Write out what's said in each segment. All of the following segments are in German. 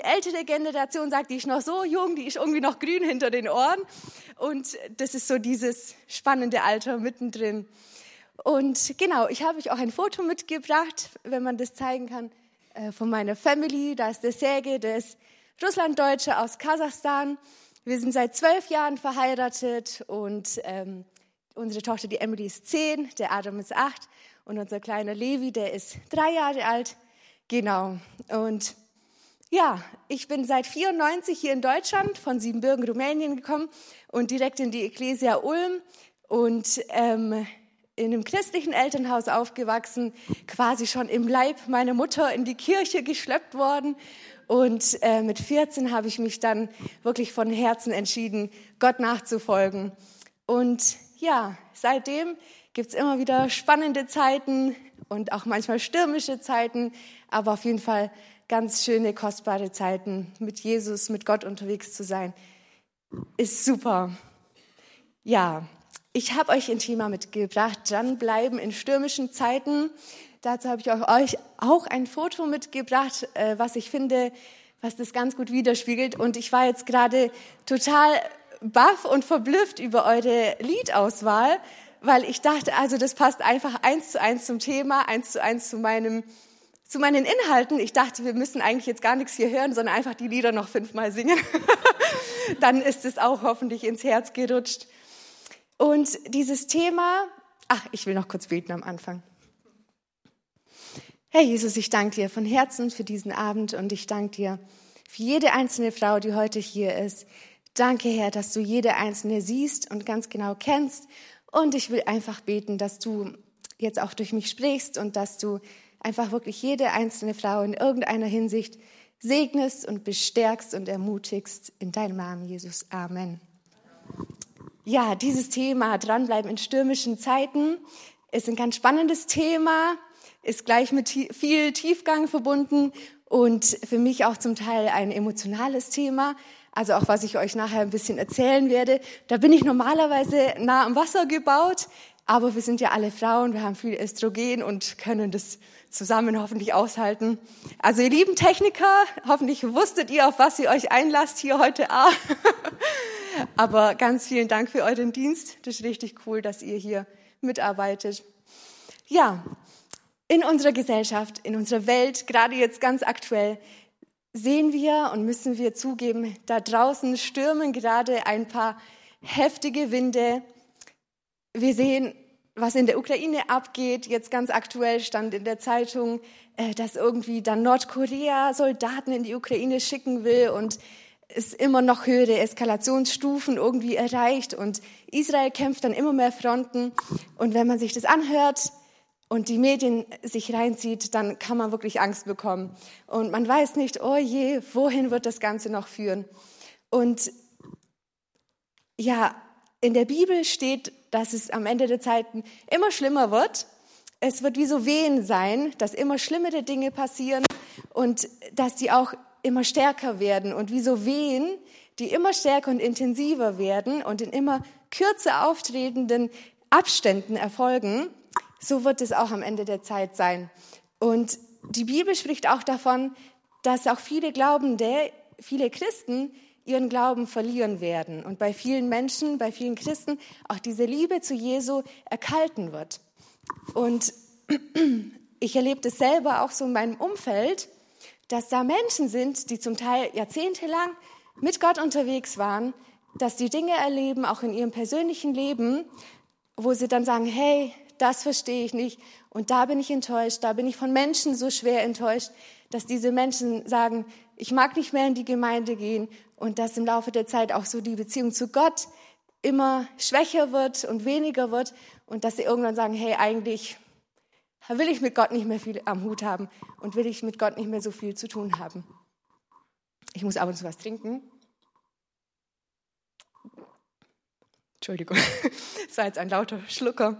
ältere Generation sagt, die ist noch so jung, die ist irgendwie noch grün hinter den Ohren. Und das ist so dieses spannende Alter mittendrin. Und genau, ich habe euch auch ein Foto mitgebracht, wenn man das zeigen kann, von meiner Family. Da ist der Sergej, der ist Russlanddeutscher aus Kasachstan. Wir sind seit 12 Jahren verheiratet und unsere Tochter, die Emily, ist 10, der Adam ist 8 und unser kleiner Levi, der ist 3 Jahre alt. Genau. Und ja, ich bin seit 1994 hier in Deutschland, von Siebenbürgen, Rumänien gekommen und direkt in die Ecclesia Ulm und in einem christlichen Elternhaus aufgewachsen, quasi schon im Leib meiner Mutter in die Kirche geschleppt worden. Und mit 14 habe ich mich dann wirklich von Herzen entschieden, Gott nachzufolgen. Und ja, seitdem gibt es immer wieder spannende Zeiten und auch manchmal stürmische Zeiten, aber auf jeden Fall ganz schöne, kostbare Zeiten, mit Jesus, mit Gott unterwegs zu sein, ist super. Ja, ich habe euch ein Thema mitgebracht, dranbleiben in stürmischen Zeiten. Dazu habe ich euch auch ein Foto mitgebracht, was ich finde, was das ganz gut widerspiegelt. Und ich war jetzt gerade total baff und verblüfft über eure Liedauswahl, weil ich dachte, also das passt einfach 1:1 zum Thema, 1:1 zu meinen Inhalten. Ich dachte, wir müssen eigentlich jetzt gar nichts hier hören, sondern einfach die Lieder noch 5-mal singen. Dann ist es auch hoffentlich ins Herz gerutscht. Und dieses Thema, ich will noch kurz beten am Anfang. Herr Jesus, ich danke dir von Herzen für diesen Abend und ich danke dir für jede einzelne Frau, die heute hier ist. Danke, Herr, dass du jede einzelne siehst und ganz genau kennst. Und ich will einfach beten, dass du jetzt auch durch mich sprichst und dass du einfach wirklich jede einzelne Frau in irgendeiner Hinsicht segnest und bestärkst und ermutigst. In deinem Namen, Jesus. Amen. Ja, dieses Thema, dranbleiben in stürmischen Zeiten, ist ein ganz spannendes Thema, ist gleich mit viel Tiefgang verbunden und für mich auch zum Teil ein emotionales Thema. Also auch, was ich euch nachher ein bisschen erzählen werde. Da bin ich normalerweise nah am Wasser gebaut, aber wir sind ja alle Frauen, wir haben viel Östrogen und können das zusammen hoffentlich aushalten. Also ihr lieben Techniker, hoffentlich wusstet ihr, auf was ihr euch einlasst hier heute Abend. Aber ganz vielen Dank für euren Dienst. Das ist richtig cool, dass ihr hier mitarbeitet. Ja, in unserer Gesellschaft, in unserer Welt, gerade jetzt ganz aktuell, sehen wir und müssen wir zugeben, da draußen stürmen gerade ein paar heftige Winde. Wir sehen, was in der Ukraine abgeht. Jetzt ganz aktuell stand in der Zeitung, dass irgendwie dann Nordkorea Soldaten in die Ukraine schicken will und es immer noch höhere Eskalationsstufen irgendwie erreicht und Israel kämpft an immer mehr Fronten. Und wenn man sich das anhört und die Medien sich reinzieht, dann kann man wirklich Angst bekommen. Und man weiß nicht, oh je, wohin wird das Ganze noch führen? Und ja, in der Bibel steht, dass es am Ende der Zeiten immer schlimmer wird. Es wird wie so Wehen sein, dass immer schlimmere Dinge passieren und dass die auch immer stärker werden und wie so Wehen, die immer stärker und intensiver werden und in immer kürzer auftretenden Abständen erfolgen, so wird es auch am Ende der Zeit sein. Und die Bibel spricht auch davon, dass auch viele Glaubende, viele Christen ihren Glauben verlieren werden und bei vielen Menschen, bei vielen Christen auch diese Liebe zu Jesu erkalten wird. Und ich erlebe das selber auch so in meinem Umfeld, dass da Menschen sind, die zum Teil jahrzehntelang mit Gott unterwegs waren, dass die Dinge erleben, auch in ihrem persönlichen Leben, wo sie dann sagen, hey, das verstehe ich nicht und da bin ich enttäuscht, da bin ich von Menschen so schwer enttäuscht, dass diese Menschen sagen, ich mag nicht mehr in die Gemeinde gehen und dass im Laufe der Zeit auch so die Beziehung zu Gott immer schwächer wird und weniger wird und dass sie irgendwann sagen, hey, eigentlich will ich mit Gott nicht mehr viel am Hut haben und will ich mit Gott nicht mehr so viel zu tun haben. Ich muss ab und zu was trinken. Entschuldigung, das war jetzt ein lauter Schlucker.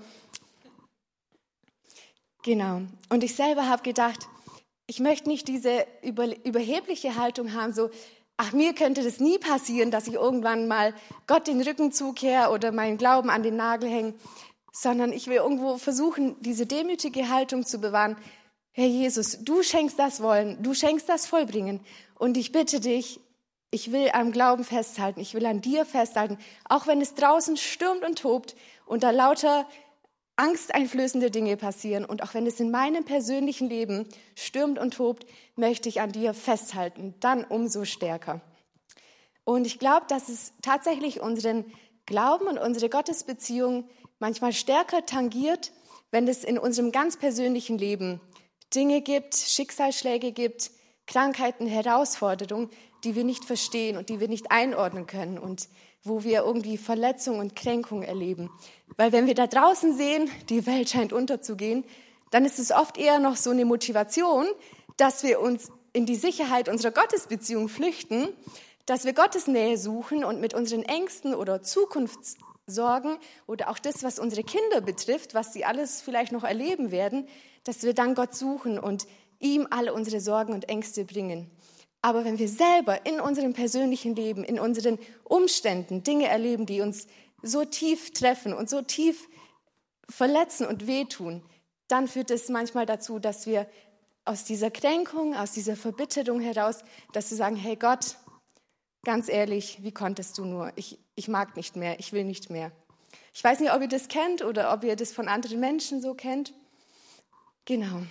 Genau. Und ich selber habe gedacht, ich möchte nicht diese überhebliche Haltung haben, so, ach, mir könnte das nie passieren, dass ich irgendwann mal Gott den Rücken zukehre oder meinen Glauben an den Nagel hänge, sondern ich will irgendwo versuchen, diese demütige Haltung zu bewahren. Herr Jesus, du schenkst das Wollen, du schenkst das Vollbringen. Und ich bitte dich, ich will am Glauben festhalten, ich will an dir festhalten, auch wenn es draußen stürmt und tobt und da lauter angsteinflößende Dinge passieren und auch wenn es in meinem persönlichen Leben stürmt und tobt, möchte ich an dir festhalten, dann umso stärker. Und ich glaube, dass es tatsächlich unseren Glauben und unsere Gottesbeziehung manchmal stärker tangiert, wenn es in unserem ganz persönlichen Leben Dinge gibt, Schicksalsschläge gibt, Krankheiten, Herausforderungen, die wir nicht verstehen und die wir nicht einordnen können und wo wir irgendwie Verletzung und Kränkung erleben. Weil wenn wir da draußen sehen, die Welt scheint unterzugehen, dann ist es oft eher noch so eine Motivation, dass wir uns in die Sicherheit unserer Gottesbeziehung flüchten, dass wir Gottes Nähe suchen und mit unseren Ängsten oder Zukunftssorgen oder auch das, was unsere Kinder betrifft, was sie alles vielleicht noch erleben werden, dass wir dann Gott suchen und ihm alle unsere Sorgen und Ängste bringen. Aber wenn wir selber in unserem persönlichen Leben, in unseren Umständen Dinge erleben, die uns so tief treffen und so tief verletzen und wehtun, dann führt es manchmal dazu, dass wir aus dieser Kränkung, aus dieser Verbitterung heraus, dass wir sagen, hey Gott, ganz ehrlich, wie konntest du nur? Ich mag nicht mehr, ich will nicht mehr. Ich weiß nicht, ob ihr das kennt oder ob ihr das von anderen Menschen so kennt. Genau.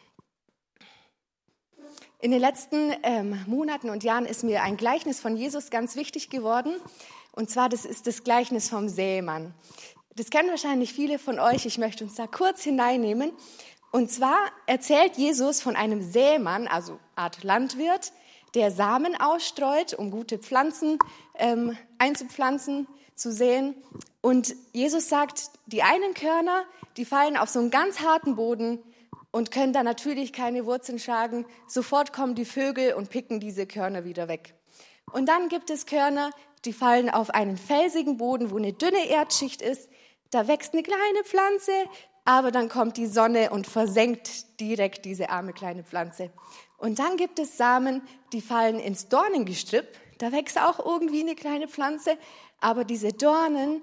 In den letzten Monaten und Jahren ist mir ein Gleichnis von Jesus ganz wichtig geworden. Und zwar, das ist das Gleichnis vom Sämann. Das kennen wahrscheinlich viele von euch. Ich möchte uns da kurz hineinnehmen. Und zwar erzählt Jesus von einem Sämann, also Art Landwirt, der Samen ausstreut, um gute Pflanzen einzupflanzen, zu säen. Und Jesus sagt, die einen Körner, die fallen auf so einen ganz harten Boden und können da natürlich keine Wurzeln schlagen. Sofort kommen die Vögel und picken diese Körner wieder weg. Und dann gibt es Körner, die fallen auf einen felsigen Boden, wo eine dünne Erdschicht ist. Da wächst eine kleine Pflanze, aber dann kommt die Sonne und versenkt direkt diese arme kleine Pflanze. Und dann gibt es Samen, die fallen ins Dornengestrüpp. Da wächst auch irgendwie eine kleine Pflanze, aber diese Dornen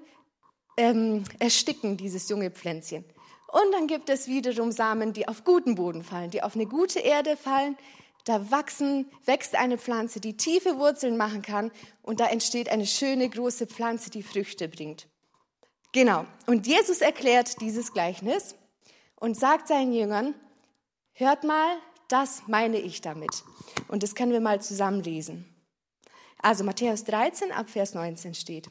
ersticken dieses junge Pflänzchen. Und dann gibt es wiederum Samen, die auf guten Boden fallen, die auf eine gute Erde fallen. Da wächst eine Pflanze, die tiefe Wurzeln machen kann und da entsteht eine schöne große Pflanze, die Früchte bringt. Genau. Und Jesus erklärt dieses Gleichnis und sagt seinen Jüngern, hört mal, das meine ich damit. Und das können wir mal zusammen lesen. Also Matthäus 13 ab Vers 19 steht: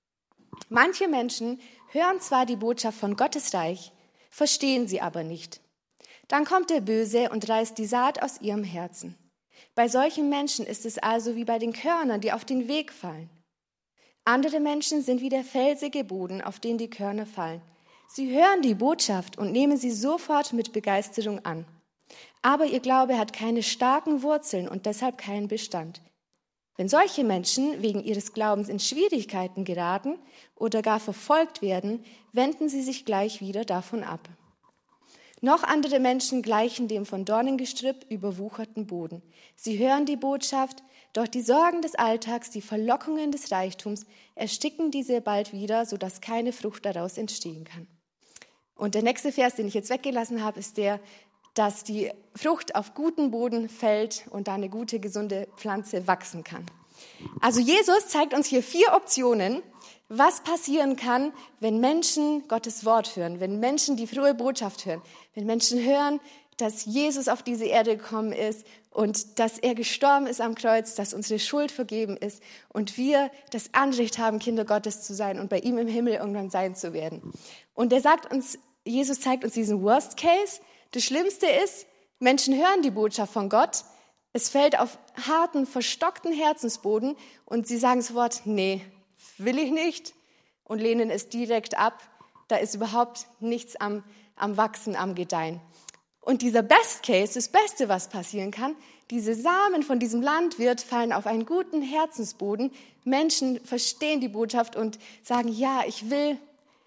Manche Menschen hören zwar die Botschaft von Gottes Reich, verstehen sie aber nicht. Dann kommt der Böse und reißt die Saat aus ihrem Herzen. Bei solchen Menschen ist es also wie bei den Körnern, die auf den Weg fallen. Andere Menschen sind wie der felsige Boden, auf den die Körner fallen. Sie hören die Botschaft und nehmen sie sofort mit Begeisterung an. Aber ihr Glaube hat keine starken Wurzeln und deshalb keinen Bestand. Wenn solche Menschen wegen ihres Glaubens in Schwierigkeiten geraten oder gar verfolgt werden, wenden sie sich gleich wieder davon ab. Noch andere Menschen gleichen dem von Dornengestrüpp überwucherten Boden. Sie hören die Botschaft, doch die Sorgen des Alltags, die Verlockungen des Reichtums ersticken diese bald wieder, sodass keine Frucht daraus entstehen kann. Und der nächste Vers, den ich jetzt weggelassen habe, ist der, dass die Frucht auf guten Boden fällt und da eine gute, gesunde Pflanze wachsen kann. Also Jesus zeigt uns hier 4 Optionen, was passieren kann, wenn Menschen Gottes Wort hören, wenn Menschen die frohe Botschaft hören, wenn Menschen hören, dass Jesus auf diese Erde gekommen ist und dass er gestorben ist am Kreuz, dass unsere Schuld vergeben ist und wir das Anrecht haben, Kinder Gottes zu sein und bei ihm im Himmel irgendwann sein zu werden. Und Jesus zeigt uns diesen Worst Case. Das Schlimmste ist, Menschen hören die Botschaft von Gott, es fällt auf harten, verstockten Herzensboden und sie sagen sofort, nee, will ich nicht und lehnen es direkt ab. Da ist überhaupt nichts am Wachsen, am Gedeihen. Und dieser Best Case, das Beste, was passieren kann, diese Samen von diesem Landwirt fallen auf einen guten Herzensboden. Menschen verstehen die Botschaft und sagen, ja, ich will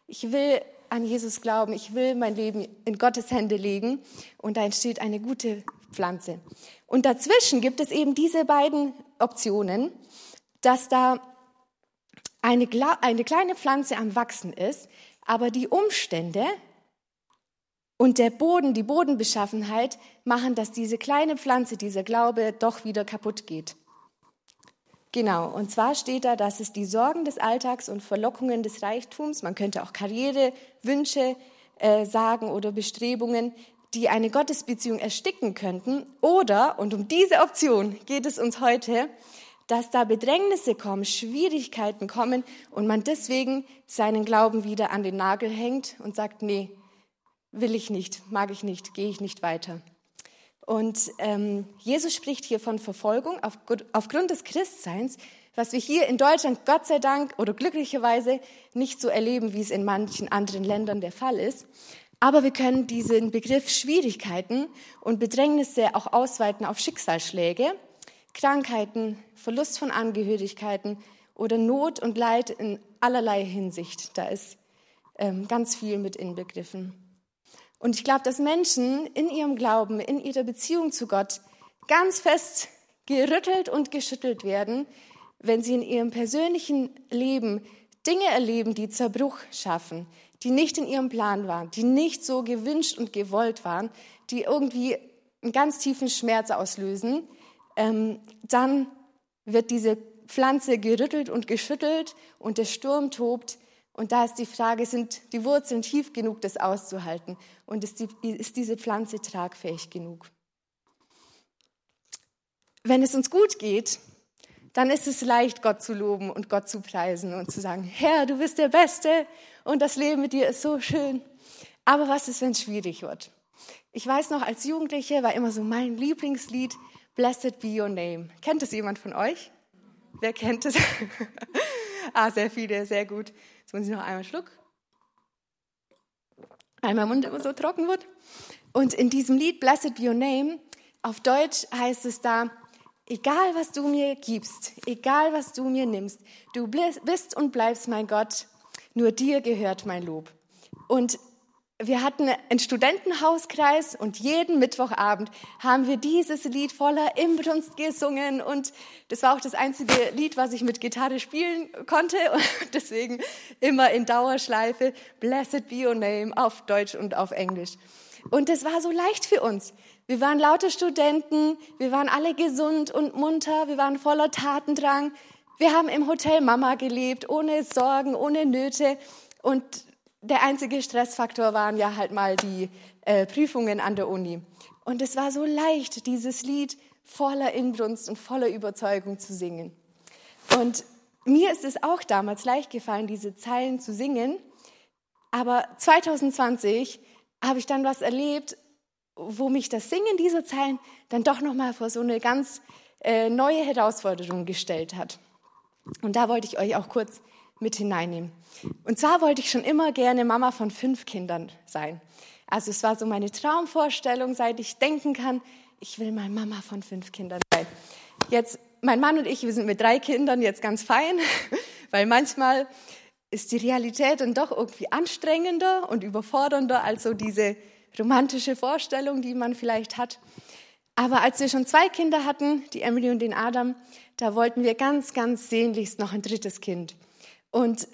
an Jesus glauben, ich will mein Leben in Gottes Hände legen und da entsteht eine gute Pflanze. Und dazwischen gibt es eben diese beiden Optionen, dass da eine kleine Pflanze am Wachsen ist, aber die Umstände und der Boden, die Bodenbeschaffenheit machen, dass diese kleine Pflanze, dieser Glaube doch wieder kaputt geht. Genau, und zwar steht da, dass es die Sorgen des Alltags und Verlockungen des Reichtums, man könnte auch Karrierewünsche sagen oder Bestrebungen, die eine Gottesbeziehung ersticken könnten. Oder, und um diese Option geht es uns heute, dass da Bedrängnisse kommen, Schwierigkeiten kommen und man deswegen seinen Glauben wieder an den Nagel hängt und sagt, nee, will ich nicht, mag ich nicht, gehe ich nicht weiter. Und Jesus spricht hier von Verfolgung aufgrund des Christseins, was wir hier in Deutschland Gott sei Dank oder glücklicherweise nicht so erleben, wie es in manchen anderen Ländern der Fall ist. Aber wir können diesen Begriff Schwierigkeiten und Bedrängnisse auch ausweiten auf Schicksalsschläge, Krankheiten, Verlust von Angehörigkeiten oder Not und Leid in allerlei Hinsicht. Da ist ganz viel mit inbegriffen. Und ich glaube, dass Menschen in ihrem Glauben, in ihrer Beziehung zu Gott ganz fest gerüttelt und geschüttelt werden, wenn sie in ihrem persönlichen Leben Dinge erleben, die Zerbruch schaffen, die nicht in ihrem Plan waren, die nicht so gewünscht und gewollt waren, die irgendwie einen ganz tiefen Schmerz auslösen, dann wird diese Pflanze gerüttelt und geschüttelt und der Sturm tobt. Und da ist die Frage, sind die Wurzeln tief genug, das auszuhalten? Und ist diese Pflanze tragfähig genug? Wenn es uns gut geht, dann ist es leicht, Gott zu loben und Gott zu preisen und zu sagen, Herr, du bist der Beste und das Leben mit dir ist so schön. Aber was ist, wenn es schwierig wird? Ich weiß noch, als Jugendliche war immer so mein Lieblingslied, Blessed be your name. Kennt es jemand von euch? Wer kennt es? Sehr viele, sehr gut. Jetzt muss ich noch einmal einen Schluck. Weil mein Mund immer so trocken wird. Und in diesem Lied, Blessed be your name, auf Deutsch heißt es da, egal was du mir gibst, egal was du mir nimmst, du bist und bleibst mein Gott, nur dir gehört mein Lob. Und wir hatten einen Studentenhauskreis und jeden Mittwochabend haben wir dieses Lied voller Inbrunst gesungen und das war auch das einzige Lied, was ich mit Gitarre spielen konnte und deswegen immer in Dauerschleife Blessed be your name auf Deutsch und auf Englisch. Und das war so leicht für uns. Wir waren lauter Studenten, wir waren alle gesund und munter, wir waren voller Tatendrang. Wir haben im Hotel Mama gelebt, ohne Sorgen, ohne Nöte und der einzige Stressfaktor waren ja halt mal die Prüfungen an der Uni. Und es war so leicht, dieses Lied voller Inbrunst und voller Überzeugung zu singen. Und mir ist es auch damals leicht gefallen, diese Zeilen zu singen. Aber 2020 habe ich dann was erlebt, wo mich das Singen dieser Zeilen dann doch nochmal vor so eine ganz neue Herausforderung gestellt hat. Und da wollte ich euch auch kurz mit hineinnehmen. Und zwar wollte ich schon immer gerne Mama von 5 Kindern sein. Also es war so meine Traumvorstellung, seit ich denken kann, ich will mal Mama von 5 Kindern sein. Jetzt, mein Mann und ich, wir sind mit 3 Kindern jetzt ganz fein, weil manchmal ist die Realität dann doch irgendwie anstrengender und überfordernder als so diese romantische Vorstellung, die man vielleicht hat. Aber als wir schon 2 Kinder hatten, die Emily und den Adam, da wollten wir ganz, ganz sehnlichst noch ein 3. Kind. Und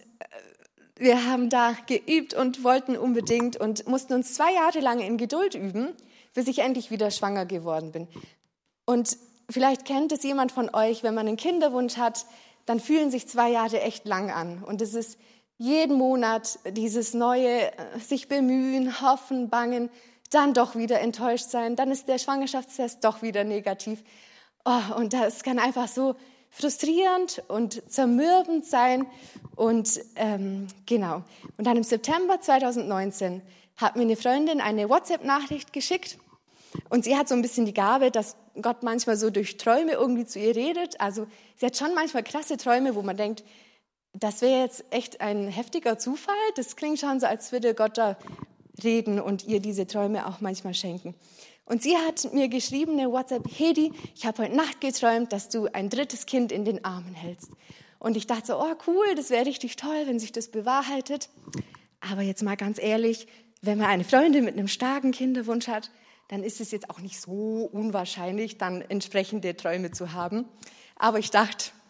wir haben da geübt und wollten unbedingt und mussten uns 2 Jahre lang in Geduld üben, bis ich endlich wieder schwanger geworden bin. Und vielleicht kennt es jemand von euch, wenn man einen Kinderwunsch hat, dann fühlen sich 2 Jahre echt lang an. Und es ist jeden Monat dieses neue sich bemühen, hoffen, bangen, dann doch wieder enttäuscht sein, dann ist der Schwangerschaftstest doch wieder negativ. Und das kann einfach so frustrierend und zermürbend sein. Und genau. Und dann im September 2019 hat mir eine Freundin eine WhatsApp-Nachricht geschickt. Und sie hat so ein bisschen die Gabe, dass Gott manchmal so durch Träume irgendwie zu ihr redet. Also sie hat schon manchmal krasse Träume, wo man denkt, das wäre jetzt echt ein heftiger Zufall. Das klingt schon so, als würde Gott da reden und ihr diese Träume auch manchmal schenken. Und sie hat mir geschrieben, eine WhatsApp, Hedi, ich habe heute Nacht geträumt, dass du ein 3. Kind in den Armen hältst. Und ich dachte so, oh cool, das wäre richtig toll, wenn sich das bewahrheitet. Aber jetzt mal ganz ehrlich, wenn man eine Freundin mit einem starken Kinderwunsch hat, dann ist es jetzt auch nicht so unwahrscheinlich, dann entsprechende Träume zu haben. Aber ich dachte,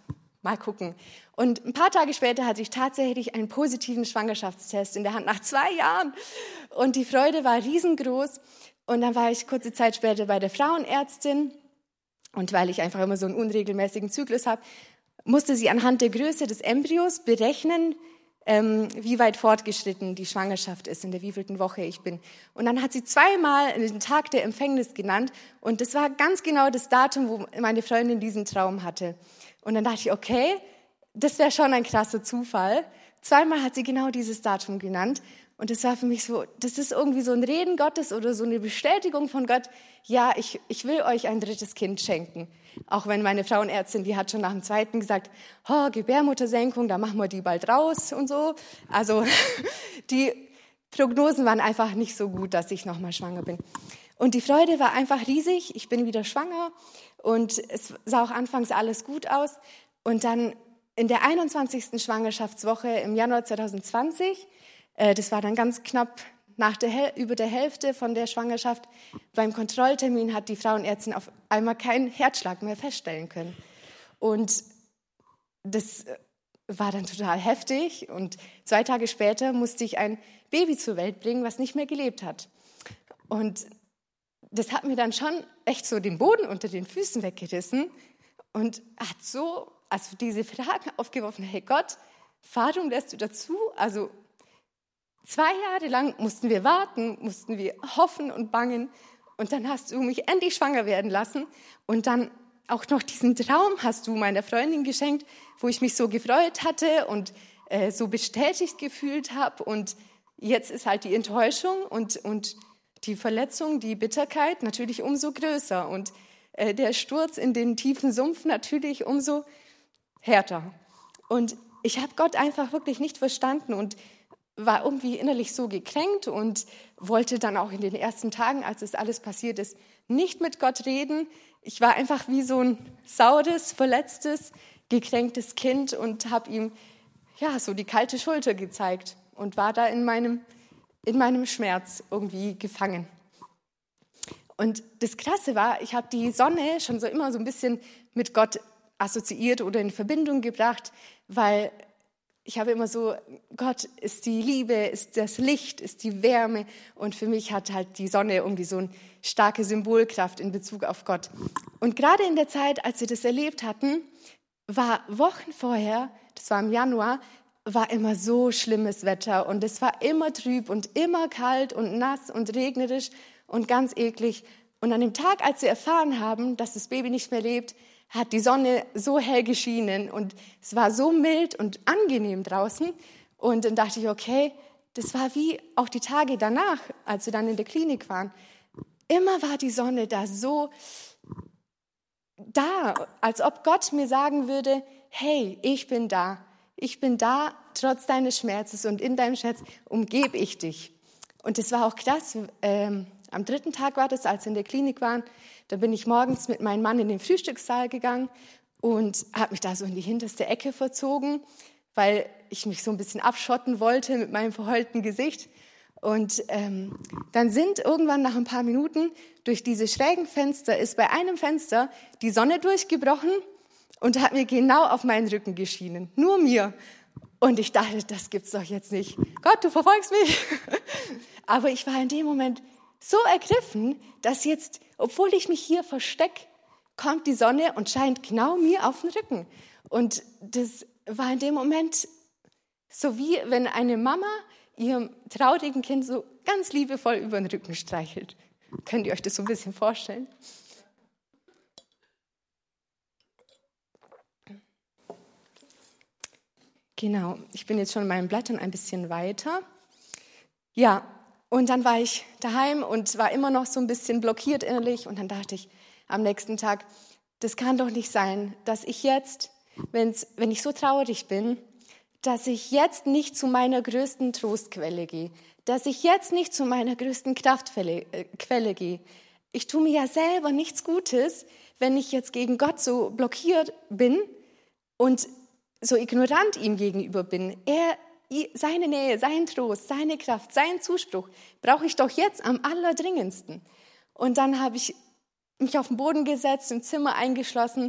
mal gucken. Und ein paar Tage später hatte ich tatsächlich einen positiven Schwangerschaftstest in der Hand nach 2 Jahren. Und die Freude war riesengroß. Und dann war ich kurze Zeit später bei der Frauenärztin. Und weil ich einfach immer so einen unregelmäßigen Zyklus habe, musste sie anhand der Größe des Embryos berechnen, wie weit fortgeschritten die Schwangerschaft ist, in der wievielten Woche ich bin. Und dann hat sie 2-mal den Tag der Empfängnis genannt. Und das war ganz genau das Datum, wo meine Freundin diesen Traum hatte. Und dann dachte ich, okay, das wäre schon ein krasser Zufall. 2-mal hat sie genau dieses Datum genannt. Und das war für mich so, das ist irgendwie so ein Reden Gottes oder so eine Bestätigung von Gott. Ja, ich will euch ein 3. Kind schenken. Auch wenn meine Frauenärztin, die hat schon nach dem 2. gesagt, oh, Gebärmuttersenkung, da machen wir die bald raus und so. Also die Prognosen waren einfach nicht so gut, dass ich nochmal schwanger bin. Und die Freude war einfach riesig. Ich bin wieder schwanger und es sah auch anfangs alles gut aus. Und dann in der 21. Schwangerschaftswoche im Januar 2020, das war dann ganz knapp über der Hälfte von der Schwangerschaft, beim Kontrolltermin hat die Frauenärztin auf einmal keinen Herzschlag mehr feststellen können. Und das war dann total heftig. Und 2 Tage später musste ich ein Baby zur Welt bringen, was nicht mehr gelebt hat. Und das hat mir dann schon echt so den Boden unter den Füßen weggerissen und hat so, also diese Fragen aufgeworfen, hey Gott, warum lässt du dazu? Also 2 Jahre lang mussten wir warten, mussten wir hoffen und bangen und dann hast du mich endlich schwanger werden lassen und dann auch noch diesen Traum hast du meiner Freundin geschenkt, wo ich mich so gefreut hatte und so bestätigt gefühlt habe und jetzt ist halt die Enttäuschung und die Verletzung, die Bitterkeit natürlich umso größer und der Sturz in den tiefen Sumpf natürlich umso härter. Und ich habe Gott einfach wirklich nicht verstanden und war irgendwie innerlich so gekränkt und wollte dann auch in den ersten Tagen, als das alles passiert ist, nicht mit Gott reden. Ich war einfach wie so ein saures, verletztes, gekränktes Kind und habe ihm ja so die kalte Schulter gezeigt und war da in meinem Schmerz irgendwie gefangen. Und das Krasse war, ich habe die Sonne schon so immer so ein bisschen mit Gott assoziiert oder in Verbindung gebracht, weil ich habe immer so, Gott ist die Liebe, ist das Licht, ist die Wärme und für mich hat halt die Sonne irgendwie so eine starke Symbolkraft in Bezug auf Gott. Und gerade in der Zeit, als wir das erlebt hatten, war Wochen vorher, das war im Januar, war immer so schlimmes Wetter und es war immer trüb und immer kalt und nass und regnerisch und ganz eklig. Und an dem Tag, als wir erfahren haben, dass das Baby nicht mehr lebt, hat die Sonne so hell geschienen und es war so mild und angenehm draußen. Und dann dachte ich, okay, das war wie auch die Tage danach, als wir dann in der Klinik waren. Immer war die Sonne da so da, als ob Gott mir sagen würde, hey, ich bin da. Ich bin da, trotz deines Schmerzes und in deinem Schmerz umgebe ich dich. Und das war auch krass. Am 3. Tag war das, als wir in der Klinik waren. Da bin ich morgens mit meinem Mann in den Frühstückssaal gegangen und habe mich da so in die hinterste Ecke verzogen, weil ich mich so ein bisschen abschotten wollte mit meinem verheulten Gesicht. Und dann sind irgendwann nach ein paar Minuten durch diese schrägen Fenster, ist bei einem Fenster die Sonne durchgebrochen und hat mir genau auf meinen Rücken geschienen. Nur mir. Und ich dachte, das gibt's doch jetzt nicht. Gott, du verfolgst mich. Aber ich war in dem Moment so ergriffen, dass jetzt, obwohl ich mich hier verstecke, kommt die Sonne und scheint genau mir auf den Rücken. Und das war in dem Moment so wie wenn eine Mama ihrem traurigen Kind so ganz liebevoll über den Rücken streichelt. Könnt ihr euch das so ein bisschen vorstellen? Genau, ich bin jetzt schon in meinen Blättern ein bisschen weiter. Ja, und dann war ich daheim und war immer noch so ein bisschen blockiert innerlich. Und dann dachte ich am nächsten Tag, das kann doch nicht sein, dass ich jetzt, wenn ich so traurig bin, dass ich jetzt nicht zu meiner größten Trostquelle gehe, dass ich jetzt nicht zu meiner größten Kraftquelle gehe. Ich tue mir ja selber nichts Gutes, wenn ich jetzt gegen Gott so blockiert bin und so ignorant ihm gegenüber bin. Seine Nähe, sein Trost, seine Kraft, seinen Zuspruch brauche ich doch jetzt am allerdringendsten. Und dann habe ich mich auf den Boden gesetzt, im Zimmer eingeschlossen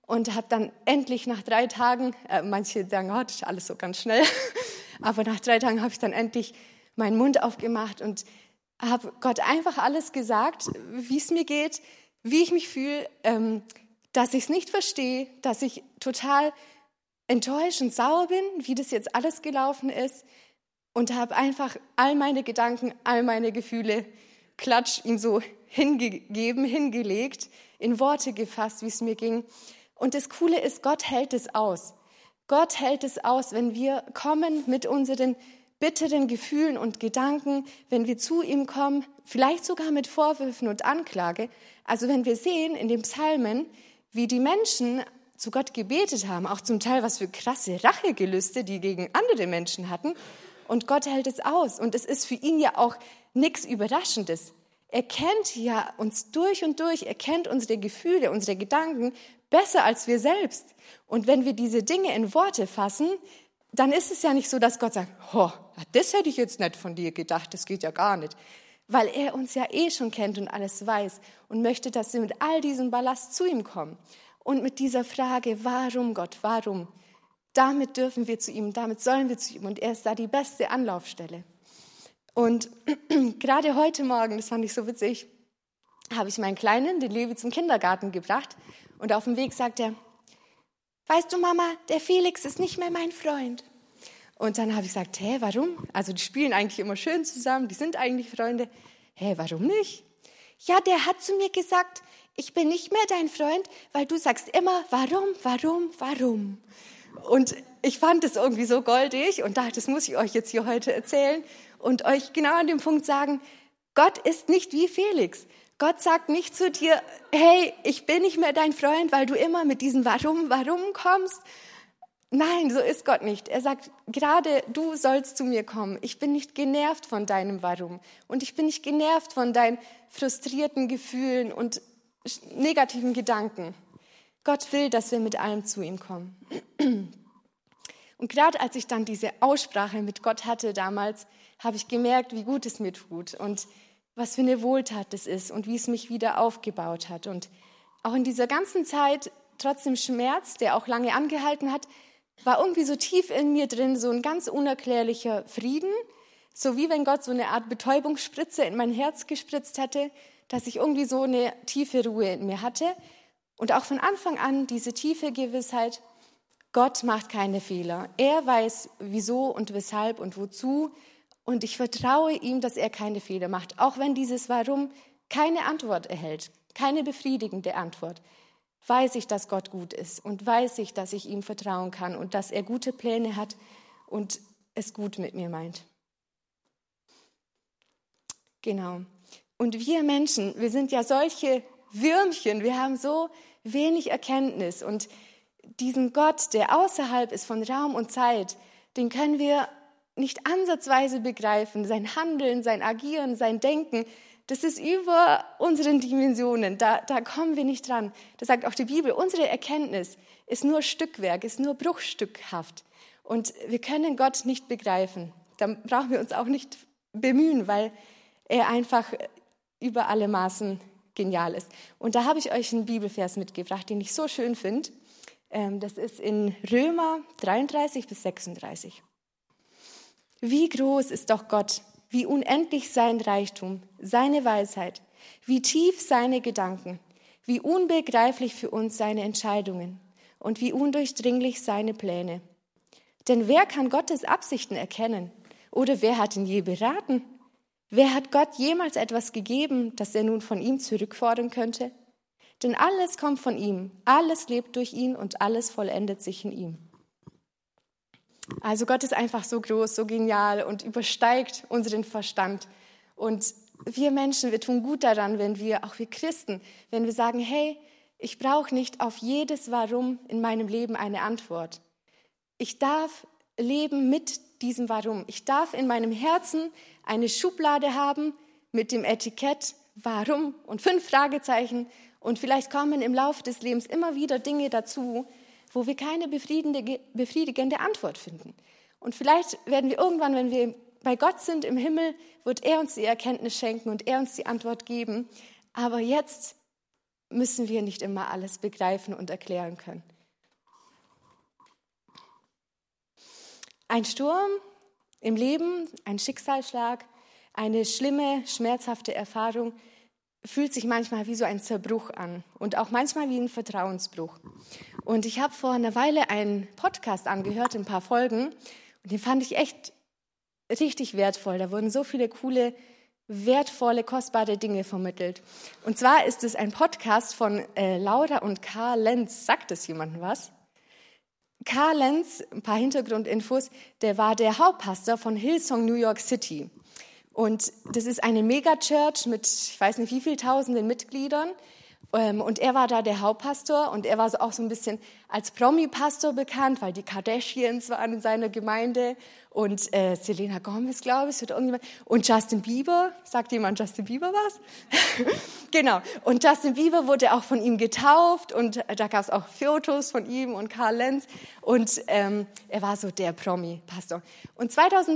und habe dann endlich nach 3 Tagen, manche sagen, oh, das ist alles so ganz schnell, aber nach 3 Tagen habe ich dann endlich meinen Mund aufgemacht und habe Gott einfach alles gesagt, wie es mir geht, wie ich mich fühle, dass ich es nicht verstehe, dass ich total enttäuscht und sauer bin, wie das jetzt alles gelaufen ist und habe einfach all meine Gedanken, all meine Gefühle klatsch ihm so hingegeben, hingelegt, in Worte gefasst, wie es mir ging. Und das Coole ist, Gott hält es aus. Gott hält es aus, wenn wir kommen mit unseren bitteren Gefühlen und Gedanken, wenn wir zu ihm kommen, vielleicht sogar mit Vorwürfen und Anklage. Also wenn wir sehen in den Psalmen, wie die Menschen zu Gott gebetet haben, auch zum Teil was für krasse Rachegelüste, die gegen andere Menschen hatten. Und Gott hält es aus. Und es ist für ihn ja auch nichts Überraschendes. Er kennt ja uns durch und durch. Er kennt unsere Gefühle, unsere Gedanken besser als wir selbst. Und wenn wir diese Dinge in Worte fassen, dann ist es ja nicht so, dass Gott sagt, oh, das hätte ich jetzt nicht von dir gedacht, das geht ja gar nicht. Weil er uns ja schon kennt und alles weiß und möchte, dass wir mit all diesem Ballast zu ihm kommen. Und mit dieser Frage, warum Gott, warum? Damit dürfen wir zu ihm, damit sollen wir zu ihm. Und er ist da die beste Anlaufstelle. Und gerade heute Morgen, das fand ich so witzig, habe ich meinen Kleinen, den Levi, zum Kindergarten gebracht. Und auf dem Weg sagt er, weißt du Mama, der Felix ist nicht mehr mein Freund. Und dann habe ich gesagt, warum? Also die spielen eigentlich immer schön zusammen, die sind eigentlich Freunde. Warum nicht? Ja, der hat zu mir gesagt, ich bin nicht mehr dein Freund, weil du sagst immer, warum? Und ich fand es irgendwie so goldig und dachte, das muss ich euch jetzt hier heute erzählen und euch genau an dem Punkt sagen, Gott ist nicht wie Felix. Gott sagt nicht zu dir, hey, ich bin nicht mehr dein Freund, weil du immer mit diesem warum kommst. Nein, so ist Gott nicht. Er sagt, gerade du sollst zu mir kommen. Ich bin nicht genervt von deinem Warum und ich bin nicht genervt von deinen frustrierten Gefühlen und negativen Gedanken. Gott will, dass wir mit allem zu ihm kommen. Und gerade als ich dann diese Aussprache mit Gott hatte damals, habe ich gemerkt, wie gut es mir tut und was für eine Wohltat das ist und wie es mich wieder aufgebaut hat. Und auch in dieser ganzen Zeit, trotz dem Schmerz, der auch lange angehalten hat, war irgendwie so tief in mir drin so ein ganz unerklärlicher Frieden, so wie wenn Gott so eine Art Betäubungsspritze in mein Herz gespritzt hätte, dass ich irgendwie so eine tiefe Ruhe in mir hatte. Und auch von Anfang an diese tiefe Gewissheit, Gott macht keine Fehler. Er weiß, wieso und weshalb und wozu. Und ich vertraue ihm, dass er keine Fehler macht. Auch wenn dieses Warum keine Antwort erhält, keine befriedigende Antwort, weiß ich, dass Gott gut ist und weiß ich, dass ich ihm vertrauen kann und dass er gute Pläne hat und es gut mit mir meint. Genau. Und wir Menschen, wir sind ja solche Würmchen, wir haben so wenig Erkenntnis und diesen Gott, der außerhalb ist von Raum und Zeit, den können wir nicht ansatzweise begreifen. Sein Handeln, sein Agieren, sein Denken, das ist über unseren Dimensionen, da kommen wir nicht dran. Das sagt auch die Bibel, unsere Erkenntnis ist nur Stückwerk, ist nur bruchstückhaft und wir können Gott nicht begreifen. Da brauchen wir uns auch nicht bemühen, weil er einfach über alle Maßen genial ist. Und da habe ich euch einen Bibelvers mitgebracht, den ich so schön finde. Das ist in Römer 33 bis 36. Wie groß ist doch Gott, wie unendlich sein Reichtum, seine Weisheit, wie tief seine Gedanken, wie unbegreiflich für uns seine Entscheidungen und wie undurchdringlich seine Pläne. Denn wer kann Gottes Absichten erkennen? Oder wer hat ihn je beraten? Wer hat Gott jemals etwas gegeben, das er nun von ihm zurückfordern könnte? Denn alles kommt von ihm, alles lebt durch ihn und alles vollendet sich in ihm. Also Gott ist einfach so groß, so genial und übersteigt unseren Verstand. Und wir Menschen, wir tun gut daran, wenn wir, auch wir Christen, wenn wir sagen, hey, ich brauche nicht auf jedes Warum in meinem Leben eine Antwort. Ich darf leben mit diesem Warum. Ich darf in meinem Herzen eine Schublade haben mit dem Etikett Warum und 5 Fragezeichen. Und vielleicht kommen im Laufe des Lebens immer wieder Dinge dazu, wo wir keine befriedigende Antwort finden. Und vielleicht werden wir irgendwann, wenn wir bei Gott sind im Himmel, wird er uns die Erkenntnis schenken und er uns die Antwort geben. Aber jetzt müssen wir nicht immer alles begreifen und erklären können. Ein Sturm im Leben, ein Schicksalsschlag, eine schlimme, schmerzhafte Erfahrung fühlt sich manchmal wie so ein Zerbruch an und auch manchmal wie ein Vertrauensbruch. Und ich habe vor einer Weile einen Podcast angehört, ein paar Folgen, und den fand ich echt richtig wertvoll. Da wurden so viele coole, wertvolle, kostbare Dinge vermittelt. Und zwar ist es ein Podcast von Laura und Karl Lenz. Sagt es jemandem was? Karl Lenz, ein paar Hintergrundinfos, der war der Hauptpastor von Hillsong New York City. Und das ist eine Megachurch mit, ich weiß nicht wie viel tausenden Mitgliedern. Und er war da der Hauptpastor und er war auch so ein bisschen als Promi-Pastor bekannt, weil die Kardashians waren in seiner Gemeinde und Selena Gomez, glaube ich, oder irgendjemand. Und Justin Bieber, sagt jemand Justin Bieber was? Genau, und Justin Bieber wurde auch von ihm getauft und da gab es auch Fotos von ihm und Karl Lenz und er war so der Promi-Pastor. Und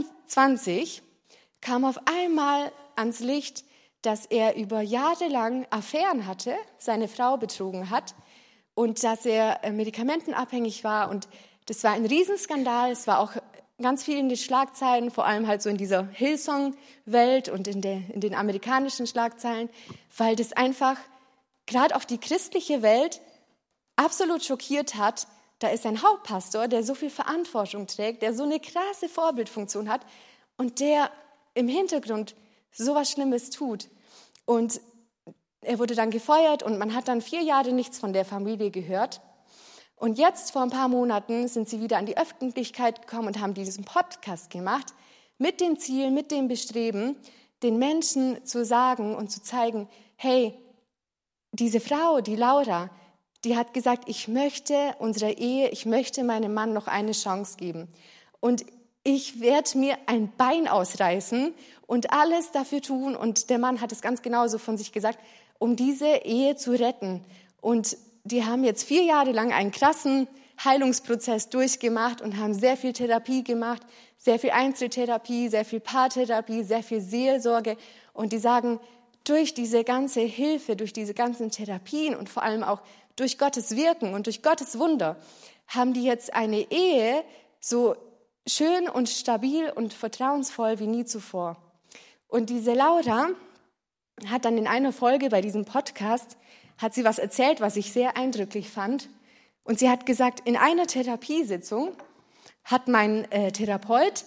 2020 kam auf einmal ans Licht, dass er über Jahre lang Affären hatte, seine Frau betrogen hat und dass er medikamentenabhängig war. Und das war ein Riesenskandal. Es war auch ganz viel in den Schlagzeilen, vor allem halt so in dieser Hillsong-Welt und in den amerikanischen Schlagzeilen, weil das einfach gerade auch die christliche Welt absolut schockiert hat. Da ist ein Hauptpastor, der so viel Verantwortung trägt, der so eine krasse Vorbildfunktion hat und der im Hintergrund sowas Schlimmes tut. Und er wurde dann gefeuert und man hat dann 4 Jahre nichts von der Familie gehört. Und jetzt, vor ein paar Monaten, sind sie wieder an die Öffentlichkeit gekommen und haben diesen Podcast gemacht, mit dem Ziel, mit dem Bestreben, den Menschen zu sagen und zu zeigen, hey, diese Frau, die Laura, die hat gesagt, ich möchte unserer Ehe, ich möchte meinem Mann noch eine Chance geben. Und ich werde mir ein Bein ausreißen und alles dafür tun. Und der Mann hat es ganz genauso von sich gesagt, um diese Ehe zu retten. Und die haben jetzt 4 Jahre lang einen krassen Heilungsprozess durchgemacht und haben sehr viel Therapie gemacht, sehr viel Einzeltherapie, sehr viel Paartherapie, sehr viel Seelsorge. Und die sagen, durch diese ganze Hilfe, durch diese ganzen Therapien und vor allem auch durch Gottes Wirken und durch Gottes Wunder haben die jetzt eine Ehe so schön und stabil und vertrauensvoll wie nie zuvor. Und diese Laura hat dann in einer Folge bei diesem Podcast, hat sie was erzählt, was ich sehr eindrücklich fand. Und sie hat gesagt, in einer Therapiesitzung hat mein Therapeut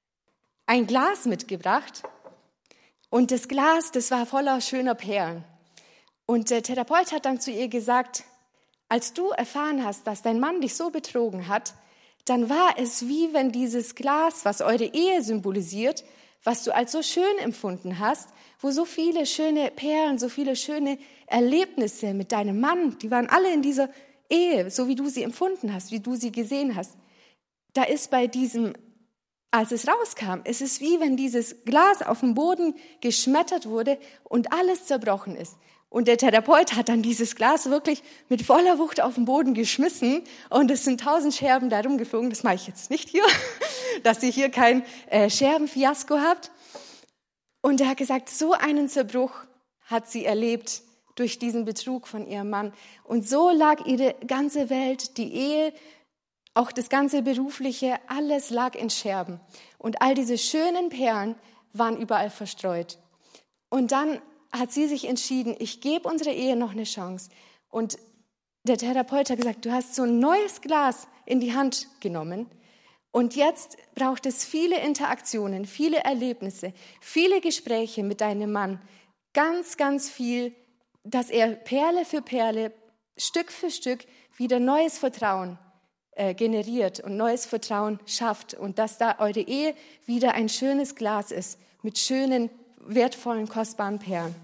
ein Glas mitgebracht. Und das Glas, das war voller schöner Perlen. Und der Therapeut hat dann zu ihr gesagt, als du erfahren hast, dass dein Mann dich so betrogen hat, dann war es wie wenn dieses Glas, was eure Ehe symbolisiert, was du als so schön empfunden hast, wo so viele schöne Perlen, so viele schöne Erlebnisse mit deinem Mann, die waren alle in dieser Ehe, so wie du sie empfunden hast, wie du sie gesehen hast. Da ist bei diesem, als es rauskam, es ist wie wenn dieses Glas auf den Boden geschmettert wurde und alles zerbrochen ist. Und der Therapeut hat dann dieses Glas wirklich mit voller Wucht auf den Boden geschmissen und es sind 1000 Scherben da rumgeflogen. Das mache ich jetzt nicht hier, dass ihr hier kein Scherbenfiasko habt. Und er hat gesagt, so einen Zerbruch hat sie erlebt durch diesen Betrug von ihrem Mann. Und so lag ihre ganze Welt, die Ehe, auch das ganze Berufliche, alles lag in Scherben. Und all diese schönen Perlen waren überall verstreut. Und dann hat sie sich entschieden, ich gebe unserer Ehe noch eine Chance. Und der Therapeut hat gesagt, du hast so ein neues Glas in die Hand genommen und jetzt braucht es viele Interaktionen, viele Erlebnisse, viele Gespräche mit deinem Mann, ganz, ganz viel, dass er Perle für Perle, Stück für Stück wieder neues Vertrauen generiert und neues Vertrauen schafft und dass da eure Ehe wieder ein schönes Glas ist mit schönen, wertvollen, kostbaren Perlen.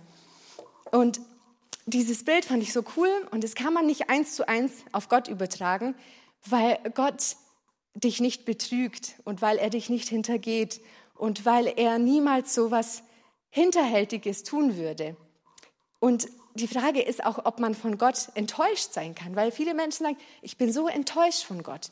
Und dieses Bild fand ich so cool und das kann man nicht 1:1 auf Gott übertragen, weil Gott dich nicht betrügt und weil er dich nicht hintergeht und weil er niemals so was Hinterhältiges tun würde. Und die Frage ist auch, ob man von Gott enttäuscht sein kann, weil viele Menschen sagen, ich bin so enttäuscht von Gott.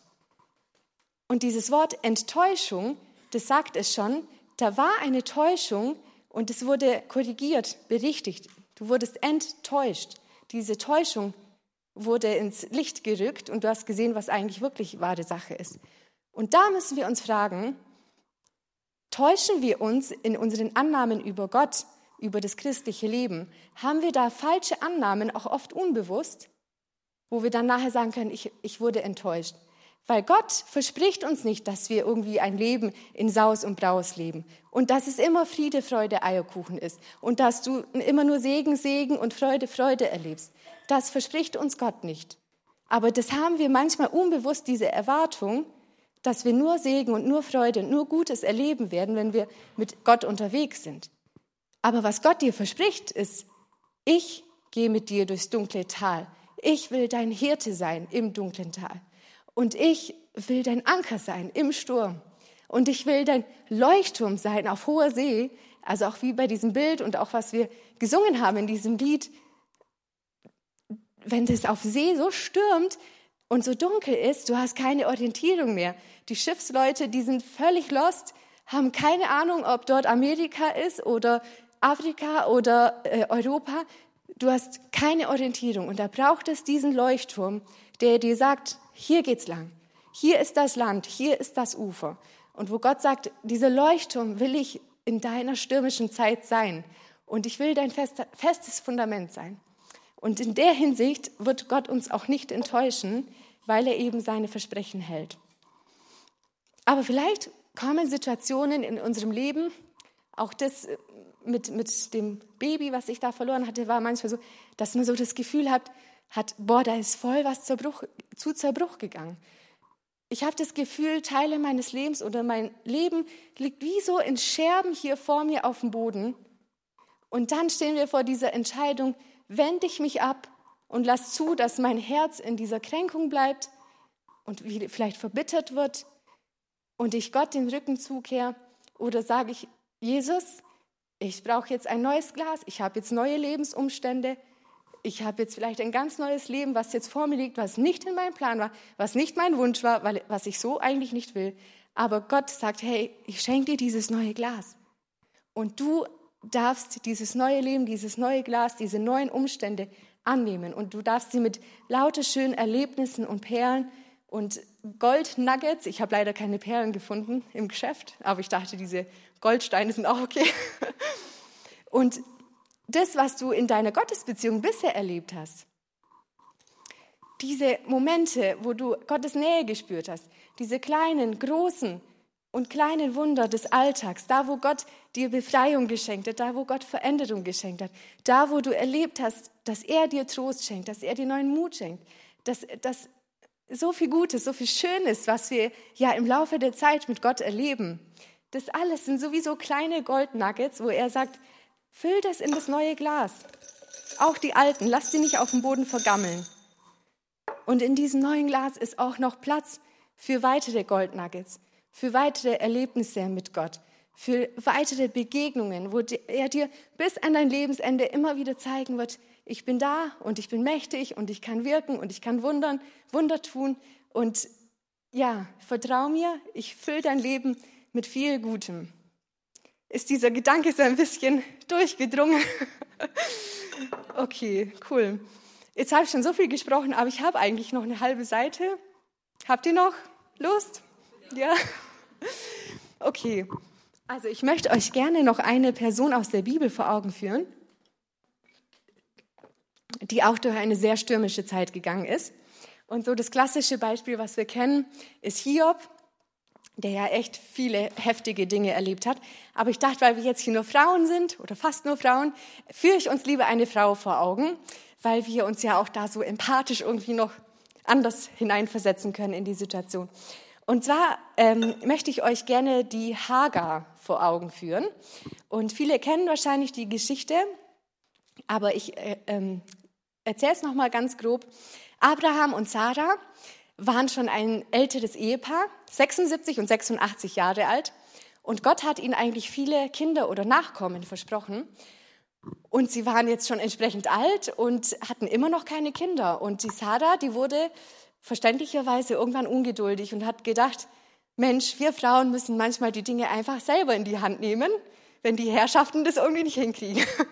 Und dieses Wort Enttäuschung, das sagt es schon, da war eine Täuschung und es wurde korrigiert, berichtigt. Du wurdest enttäuscht. Diese Täuschung wurde ins Licht gerückt und du hast gesehen, was eigentlich wirklich wahre Sache ist. Und da müssen wir uns fragen, täuschen wir uns in unseren Annahmen über Gott, über das christliche Leben? Haben wir da falsche Annahmen, auch oft unbewusst, wo wir dann nachher sagen können, ich wurde enttäuscht? Weil Gott verspricht uns nicht, dass wir irgendwie ein Leben in Saus und Braus leben und dass es immer Friede, Freude, Eierkuchen ist und dass du immer nur Segen, Segen und Freude, Freude erlebst. Das verspricht uns Gott nicht. Aber das haben wir manchmal unbewusst, diese Erwartung, dass wir nur Segen und nur Freude und nur Gutes erleben werden, wenn wir mit Gott unterwegs sind. Aber was Gott dir verspricht, ist, ich gehe mit dir durchs dunkle Tal. Ich will dein Hirte sein im dunklen Tal. Und ich will dein Anker sein im Sturm. Und ich will dein Leuchtturm sein auf hoher See. Also auch wie bei diesem Bild und auch was wir gesungen haben in diesem Lied. Wenn das auf See so stürmt und so dunkel ist, du hast keine Orientierung mehr. Die Schiffsleute, die sind völlig lost, haben keine Ahnung, ob dort Amerika ist oder Afrika oder Europa. Du hast keine Orientierung und da braucht es diesen Leuchtturm, der dir sagt, hier geht's lang, hier ist das Land, hier ist das Ufer. Und wo Gott sagt, dieser Leuchtturm will ich in deiner stürmischen Zeit sein und ich will dein festes Fundament sein. Und in der Hinsicht wird Gott uns auch nicht enttäuschen, weil er eben seine Versprechen hält. Aber vielleicht kommen Situationen in unserem Leben, auch das mit dem Baby, was ich da verloren hatte, war manchmal so, dass man so das Gefühl hat, boah, da ist voll was zu Zerbruch gegangen. Ich habe das Gefühl, Teile meines Lebens oder mein Leben liegt wie so in Scherben hier vor mir auf dem Boden. Und dann stehen wir vor dieser Entscheidung, wende ich mich ab und lass zu, dass mein Herz in dieser Kränkung bleibt und vielleicht verbittert wird und ich Gott den Rücken zukehre, oder sage ich, Jesus, ich brauche jetzt ein neues Glas, ich habe jetzt neue Lebensumstände, ich habe jetzt vielleicht ein ganz neues Leben, was jetzt vor mir liegt, was nicht in meinem Plan war, was nicht mein Wunsch war, was ich so eigentlich nicht will. Aber Gott sagt, hey, ich schenke dir dieses neue Glas. Und du darfst dieses neue Leben, dieses neue Glas, diese neuen Umstände annehmen. Und du darfst sie mit lauter schönen Erlebnissen und Perlen und Goldnuggets, ich habe leider keine Perlen gefunden im Geschäft, aber ich dachte, diese Goldsteine sind auch okay. Und das, was du in deiner Gottesbeziehung bisher erlebt hast, diese Momente, wo du Gottes Nähe gespürt hast, diese kleinen, großen und kleinen Wunder des Alltags, da, wo Gott dir Befreiung geschenkt hat, da, wo Gott Veränderung geschenkt hat, da, wo du erlebt hast, dass er dir Trost schenkt, dass er dir neuen Mut schenkt, dass so viel Gutes, so viel Schönes, was wir ja im Laufe der Zeit mit Gott erleben, das alles sind sowieso kleine Goldnuggets, wo er sagt, füll das in das neue Glas. Auch die alten, lass die nicht auf dem Boden vergammeln. Und in diesem neuen Glas ist auch noch Platz für weitere Goldnuggets, für weitere Erlebnisse mit Gott, für weitere Begegnungen, wo er dir bis an dein Lebensende immer wieder zeigen wird, ich bin da und ich bin mächtig und ich kann wirken und ich kann Wunder tun. Und ja, vertrau mir, ich fülle dein Leben mit viel Gutem. Ist dieser Gedanke so ein bisschen durchgedrungen? Okay, cool. Jetzt habe ich schon so viel gesprochen, aber ich habe eigentlich noch eine halbe Seite. Habt ihr noch Lust? Ja? Okay. Also ich möchte euch gerne noch eine Person aus der Bibel vor Augen führen, die auch durch eine sehr stürmische Zeit gegangen ist. Und so das klassische Beispiel, was wir kennen, ist Hiob, der ja echt viele heftige Dinge erlebt hat. Aber ich dachte, weil wir jetzt hier nur Frauen sind oder fast nur Frauen, führe ich uns lieber eine Frau vor Augen, weil wir uns ja auch da so empathisch irgendwie noch anders hineinversetzen können in die Situation. Und zwar möchte ich euch gerne die Hagar vor Augen führen. Und viele kennen wahrscheinlich die Geschichte, aber ich erzähle es nochmal ganz grob. Abraham und Sarah waren schon ein älteres Ehepaar, 76 und 86 Jahre alt. Und Gott hat ihnen eigentlich viele Kinder oder Nachkommen versprochen. Und sie waren jetzt schon entsprechend alt und hatten immer noch keine Kinder. Und die Sarah, die wurde verständlicherweise irgendwann ungeduldig und hat gedacht, Mensch, wir Frauen müssen manchmal die Dinge einfach selber in die Hand nehmen, wenn die Herrschaften das irgendwie nicht hinkriegen.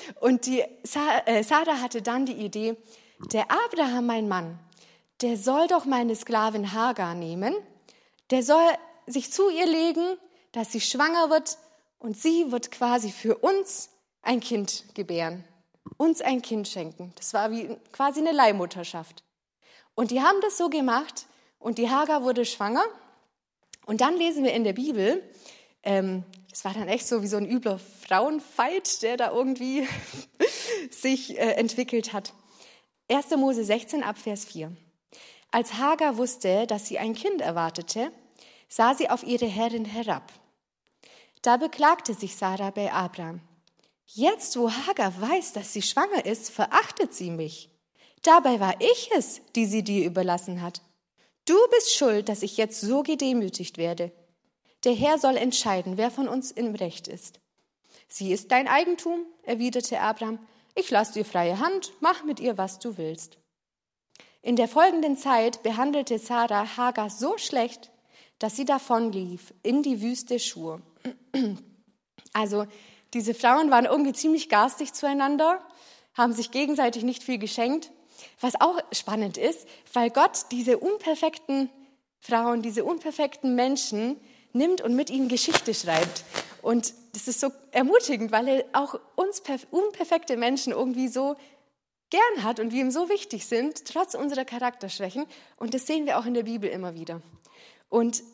Und die Sarah hatte dann die Idee, der Abraham, mein Mann, der soll doch meine Sklavin Hagar nehmen, der soll sich zu ihr legen, dass sie schwanger wird und sie wird quasi für uns ein Kind gebären, uns ein Kind schenken. Das war wie quasi eine Leihmutterschaft. Und die haben das so gemacht und die Hagar wurde schwanger. Und dann lesen wir in der Bibel, das war dann echt so wie so ein übler Frauenfight, der da irgendwie sich entwickelt hat. 1. Mose 16 ab Vers 4. Als Hagar wusste, dass sie ein Kind erwartete, sah sie auf ihre Herrin herab. Da beklagte sich Sarah bei Abraham. Jetzt, wo Hagar weiß, dass sie schwanger ist, verachtet sie mich. Dabei war ich es, die sie dir überlassen hat. Du bist schuld, dass ich jetzt so gedemütigt werde. Der Herr soll entscheiden, wer von uns im Recht ist. Sie ist dein Eigentum, erwiderte Abraham. Ich lasse dir freie Hand, mach mit ihr, was du willst. In der folgenden Zeit behandelte Sarah Hagar so schlecht, dass sie davonlief in die Wüste Schur. Also diese Frauen waren irgendwie ziemlich garstig zueinander, haben sich gegenseitig nicht viel geschenkt. Was auch spannend ist, weil Gott diese unperfekten Frauen, diese unperfekten Menschen nimmt und mit ihnen Geschichte schreibt. Und das ist so ermutigend, weil er auch uns unperfekte Menschen irgendwie so gern hat und wir ihm so wichtig sind, trotz unserer Charakterschwächen. Und das sehen wir auch in der Bibel immer wieder. Und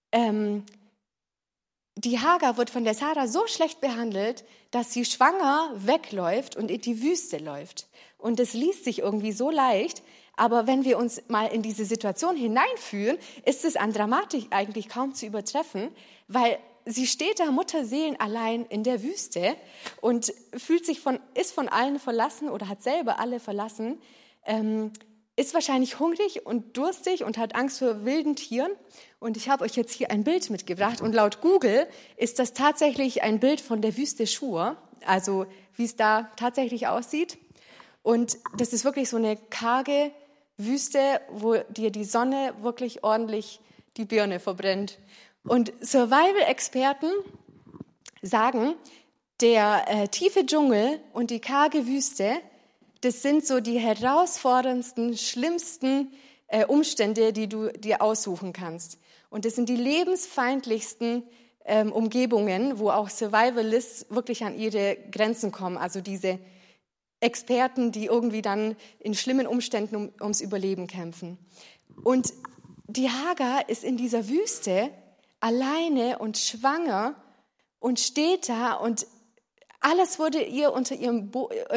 die Hagar wird von der Sarah so schlecht behandelt, dass sie schwanger wegläuft und in die Wüste läuft. Und das liest sich irgendwie so leicht, aber wenn wir uns mal in diese Situation hineinfühlen, ist es an Dramatik eigentlich kaum zu übertreffen, weil sie steht da mutterseelenallein in der Wüste und ist von allen verlassen oder hat selber alle verlassen, ist wahrscheinlich hungrig und durstig und hat Angst vor wilden Tieren. Und ich habe euch jetzt hier ein Bild mitgebracht. Und laut Google ist das tatsächlich ein Bild von der Wüste Schur, also wie es da tatsächlich aussieht. Und das ist wirklich so eine karge Wüste, wo dir die Sonne wirklich ordentlich die Birne verbrennt. Und Survival-Experten sagen, der tiefe Dschungel und die karge Wüste, das sind so die herausforderndsten, schlimmsten Umstände, die du dir aussuchen kannst. Und das sind die lebensfeindlichsten Umgebungen, wo auch Survivalists wirklich an ihre Grenzen kommen. Also diese Experten, die irgendwie dann in schlimmen Umständen ums Überleben kämpfen. Und die Hagar ist in dieser Wüste alleine und schwanger und steht da und alles wurde ihr unter ihrem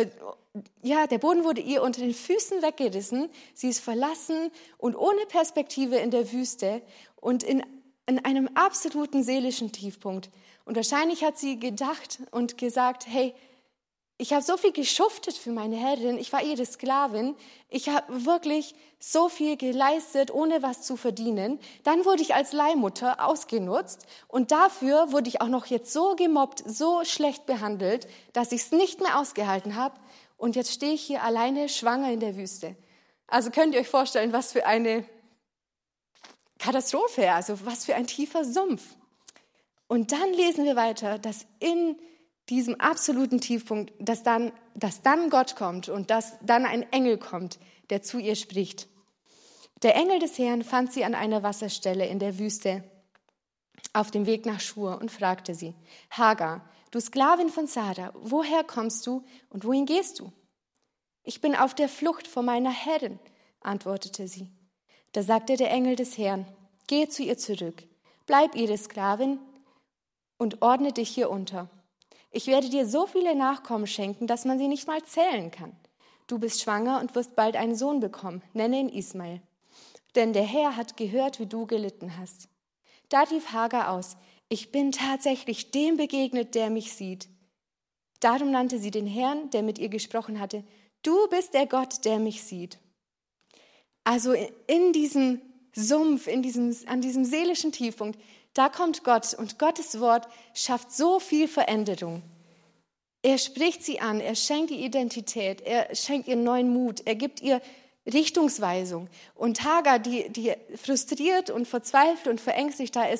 der Boden wurde ihr unter den Füßen weggerissen. Sie ist verlassen und ohne Perspektive in der Wüste und in einem absoluten seelischen Tiefpunkt. Und wahrscheinlich hat sie gedacht und gesagt, hey, ich habe so viel geschuftet für meine Herrin, ich war ihre Sklavin, ich habe wirklich so viel geleistet, ohne was zu verdienen. Dann wurde ich als Leihmutter ausgenutzt und dafür wurde ich auch noch jetzt so gemobbt, so schlecht behandelt, dass ich es nicht mehr ausgehalten habe. Und jetzt stehe ich hier alleine schwanger in der Wüste. Also könnt ihr euch vorstellen, was für eine Katastrophe, also was für ein tiefer Sumpf. Und dann lesen wir weiter, dass in diesem absoluten Tiefpunkt, dass dann Gott kommt und dass dann ein Engel kommt, der zu ihr spricht. Der Engel des Herrn fand sie an einer Wasserstelle in der Wüste auf dem Weg nach Schur und fragte sie, Hagar, du Sklavin von Sarah, woher kommst du und wohin gehst du? Ich bin auf der Flucht vor meiner Herrin, antwortete sie. Da sagte der Engel des Herrn, geh zu ihr zurück, bleib ihre Sklavin und ordne dich hier unter. Ich werde dir so viele Nachkommen schenken, dass man sie nicht mal zählen kann. Du bist schwanger und wirst bald einen Sohn bekommen, nenne ihn Ismael. Denn der Herr hat gehört, wie du gelitten hast. Da rief Hagar aus, ich bin tatsächlich dem begegnet, der mich sieht. Darum nannte sie den Herrn, der mit ihr gesprochen hatte, du bist der Gott, der mich sieht. Also in diesem Sumpf, an diesem seelischen Tiefpunkt, da kommt Gott und Gottes Wort schafft so viel Veränderung. Er spricht sie an, er schenkt ihr Identität, er schenkt ihr neuen Mut, er gibt ihr Richtungsweisung. Und Hagar, die frustriert und verzweifelt und verängstigt da ist,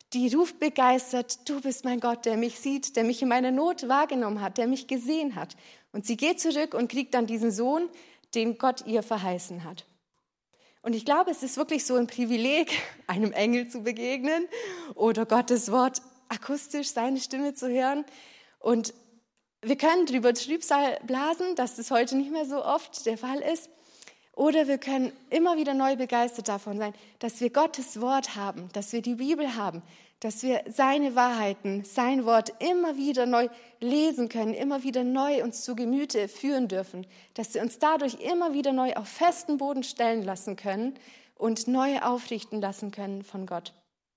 die ruft begeistert, du bist mein Gott, der mich sieht, der mich in meiner Not wahrgenommen hat, der mich gesehen hat. Und sie geht zurück und kriegt dann diesen Sohn, den Gott ihr verheißen hat. Und ich glaube, es ist wirklich so ein Privileg, einem Engel zu begegnen oder Gottes Wort akustisch, seine Stimme zu hören. Und wir können drüber Trübsal blasen, dass das heute nicht mehr so oft der Fall ist. Oder wir können immer wieder neu begeistert davon sein, dass wir Gottes Wort haben, dass wir die Bibel haben, dass wir seine Wahrheiten, sein Wort immer wieder neu lesen können, immer wieder neu uns zu Gemüte führen dürfen, dass wir uns dadurch immer wieder neu auf festen Boden stellen lassen können und neu aufrichten lassen können von Gott.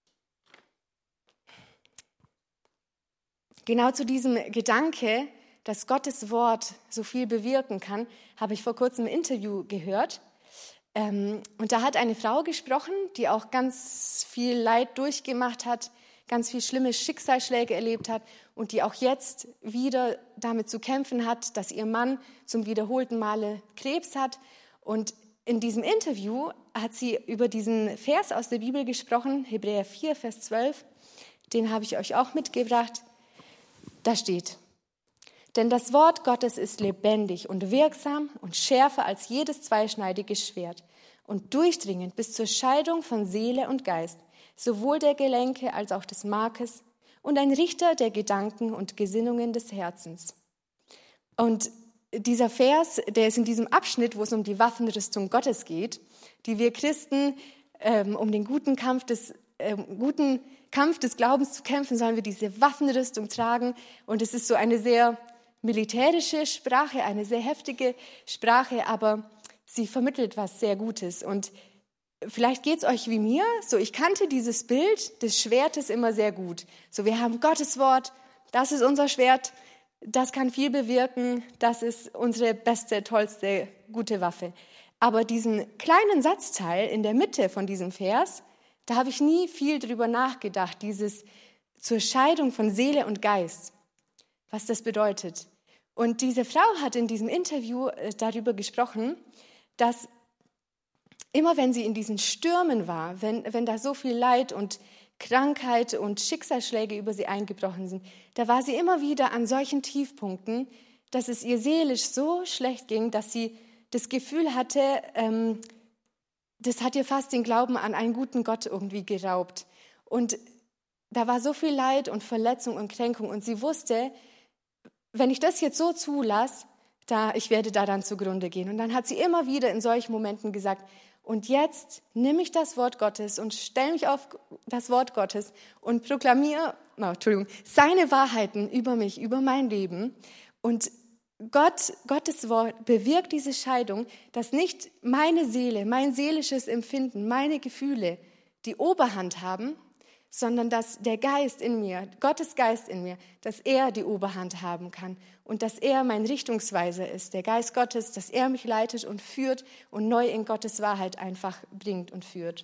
Genau zu diesem Gedanke, dass Gottes Wort so viel bewirken kann, habe ich vor kurzem ein Interview gehört. Und da hat eine Frau gesprochen, die auch ganz viel Leid durchgemacht hat, ganz viel schlimme Schicksalsschläge erlebt hat und die auch jetzt wieder damit zu kämpfen hat, dass ihr Mann zum wiederholten Male Krebs hat. Und in diesem Interview hat sie über diesen Vers aus der Bibel gesprochen, Hebräer 4, Vers 12. Den habe ich euch auch mitgebracht. Da steht: Denn das Wort Gottes ist lebendig und wirksam und schärfer als jedes zweischneidige Schwert und durchdringend bis zur Scheidung von Seele und Geist, sowohl der Gelenke als auch des Markes und ein Richter der Gedanken und Gesinnungen des Herzens. Und dieser Vers, der ist in diesem Abschnitt, wo es um die Waffenrüstung Gottes geht, die wir Christen, um den guten Kampf des Glaubens zu kämpfen, sollen wir diese Waffenrüstung tragen. Und es ist so eine sehr militärische Sprache, eine sehr heftige Sprache, aber sie vermittelt was sehr Gutes. Und vielleicht geht es euch wie mir, so ich kannte dieses Bild des Schwertes immer sehr gut. So wir haben Gottes Wort, das ist unser Schwert, das kann viel bewirken, das ist unsere beste, tollste, gute Waffe. Aber diesen kleinen Satzteil in der Mitte von diesem Vers, da habe ich nie viel drüber nachgedacht, dieses zur Scheidung von Seele und Geist, was das bedeutet. Und diese Frau hat in diesem Interview darüber gesprochen, dass immer wenn sie in diesen Stürmen war, wenn da so viel Leid und Krankheit und Schicksalsschläge über sie eingebrochen sind, da war sie immer wieder an solchen Tiefpunkten, dass es ihr seelisch so schlecht ging, dass sie das Gefühl hatte, das hat ihr fast den Glauben an einen guten Gott irgendwie geraubt. Und da war so viel Leid und Verletzung und Kränkung und sie wusste, wenn ich das jetzt so zulasse, ich werde da dann zugrunde gehen. Und dann hat sie immer wieder in solchen Momenten gesagt, und jetzt nehme ich das Wort Gottes und stelle mich auf das Wort Gottes und proklamiere seine Wahrheiten über mich, über mein Leben. Und Gottes Wort bewirkt diese Scheidung, dass nicht meine Seele, mein seelisches Empfinden, meine Gefühle die Oberhand haben, sondern dass der Geist in mir, Gottes Geist in mir, dass er die Oberhand haben kann und dass er mein Richtungsweiser ist, der Geist Gottes, dass er mich leitet und führt und neu in Gottes Wahrheit einfach bringt und führt.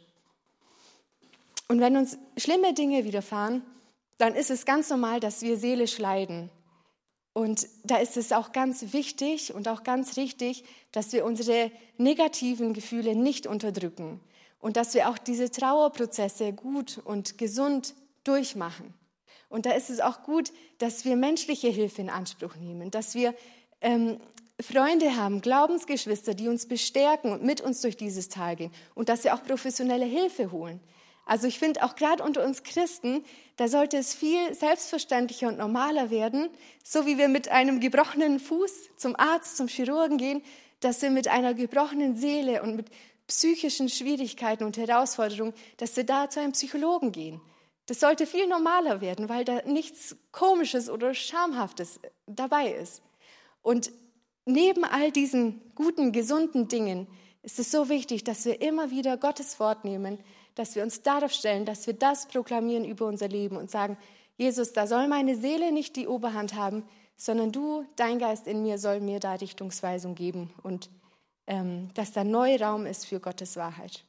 Und wenn uns schlimme Dinge widerfahren, dann ist es ganz normal, dass wir seelisch leiden. Und da ist es auch ganz wichtig und auch ganz richtig, dass wir unsere negativen Gefühle nicht unterdrücken und dass wir auch diese Trauerprozesse gut und gesund durchmachen. Und da ist es auch gut, dass wir menschliche Hilfe in Anspruch nehmen, dass wir Freunde haben, Glaubensgeschwister, die uns bestärken und mit uns durch dieses Tal gehen und dass wir auch professionelle Hilfe holen. Also ich finde auch gerade unter uns Christen, da sollte es viel selbstverständlicher und normaler werden, so wie wir mit einem gebrochenen Fuß zum Arzt, zum Chirurgen gehen, dass wir mit einer gebrochenen Seele und mit psychischen Schwierigkeiten und Herausforderungen, dass wir da zu einem Psychologen gehen. Das sollte viel normaler werden, weil da nichts Komisches oder Schamhaftes dabei ist. Und neben all diesen guten, gesunden Dingen ist es so wichtig, dass wir immer wieder Gottes Wort nehmen, dass wir uns darauf stellen, dass wir das proklamieren über unser Leben und sagen, Jesus, da soll meine Seele nicht die Oberhand haben, sondern du, dein Geist in mir, soll mir da Richtungsweisung geben und dass da Neuraum ist für Gottes Wahrheit.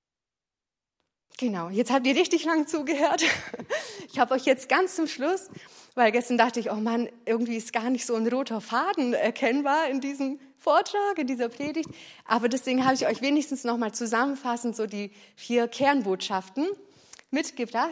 Genau, jetzt habt ihr richtig lang zugehört. Ich habe euch jetzt ganz zum Schluss, weil gestern dachte ich, oh Mann, irgendwie ist gar nicht so ein roter Faden erkennbar in diesem Vortrag, in dieser Predigt. Aber deswegen habe ich euch wenigstens nochmal zusammenfassend so die 4 Kernbotschaften mitgebracht.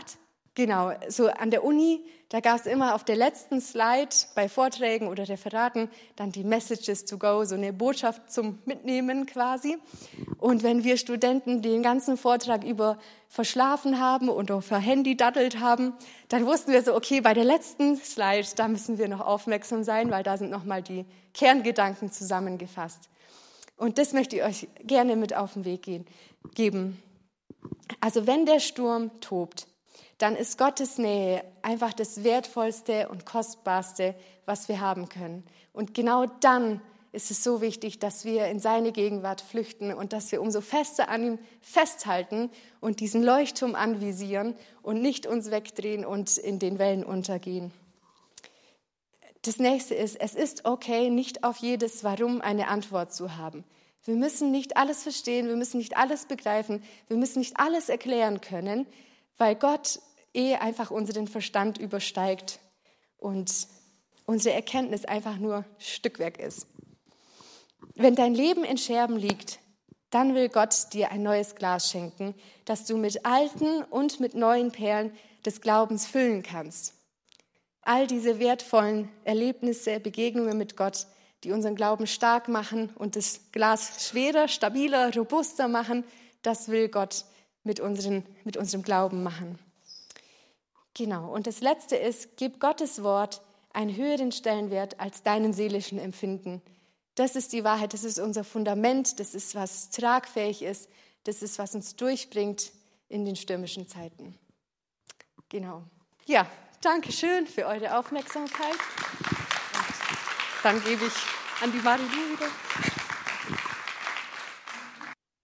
Genau, so an der Uni, da gab es immer auf der letzten Slide bei Vorträgen oder Referaten dann die Messages to go, so eine Botschaft zum Mitnehmen quasi. Und wenn wir Studenten den ganzen Vortrag über verschlafen haben und auf ihr Handy daddelt haben, dann wussten wir so, okay, bei der letzten Slide, da müssen wir noch aufmerksam sein, weil da sind nochmal die Kerngedanken zusammengefasst. Und das möchte ich euch gerne mit auf den Weg geben. Also wenn der Sturm tobt, dann ist Gottes Nähe einfach das Wertvollste und Kostbarste, was wir haben können. Und genau dann ist es so wichtig, dass wir in seine Gegenwart flüchten und dass wir umso fester an ihm festhalten und diesen Leuchtturm anvisieren und nicht uns wegdrehen und in den Wellen untergehen. Das nächste ist, es ist okay, nicht auf jedes Warum eine Antwort zu haben. Wir müssen nicht alles verstehen, wir müssen nicht alles begreifen, wir müssen nicht alles erklären können, weil Gott einfach unseren Verstand übersteigt und unsere Erkenntnis einfach nur Stückwerk ist. Wenn dein Leben in Scherben liegt, dann will Gott dir ein neues Glas schenken, das du mit alten und mit neuen Perlen des Glaubens füllen kannst. All diese wertvollen Erlebnisse, Begegnungen mit Gott, die unseren Glauben stark machen und das Glas schwerer, stabiler, robuster machen, das will Gott mit unserem Glauben machen. Genau, und das Letzte ist, gib Gottes Wort einen höheren Stellenwert als deinen seelischen Empfinden. Das ist die Wahrheit, das ist unser Fundament, das ist, was tragfähig ist, das ist, was uns durchbringt in den stürmischen Zeiten. Genau. Ja, danke schön für eure Aufmerksamkeit. Und dann gebe ich an die Marilu wieder.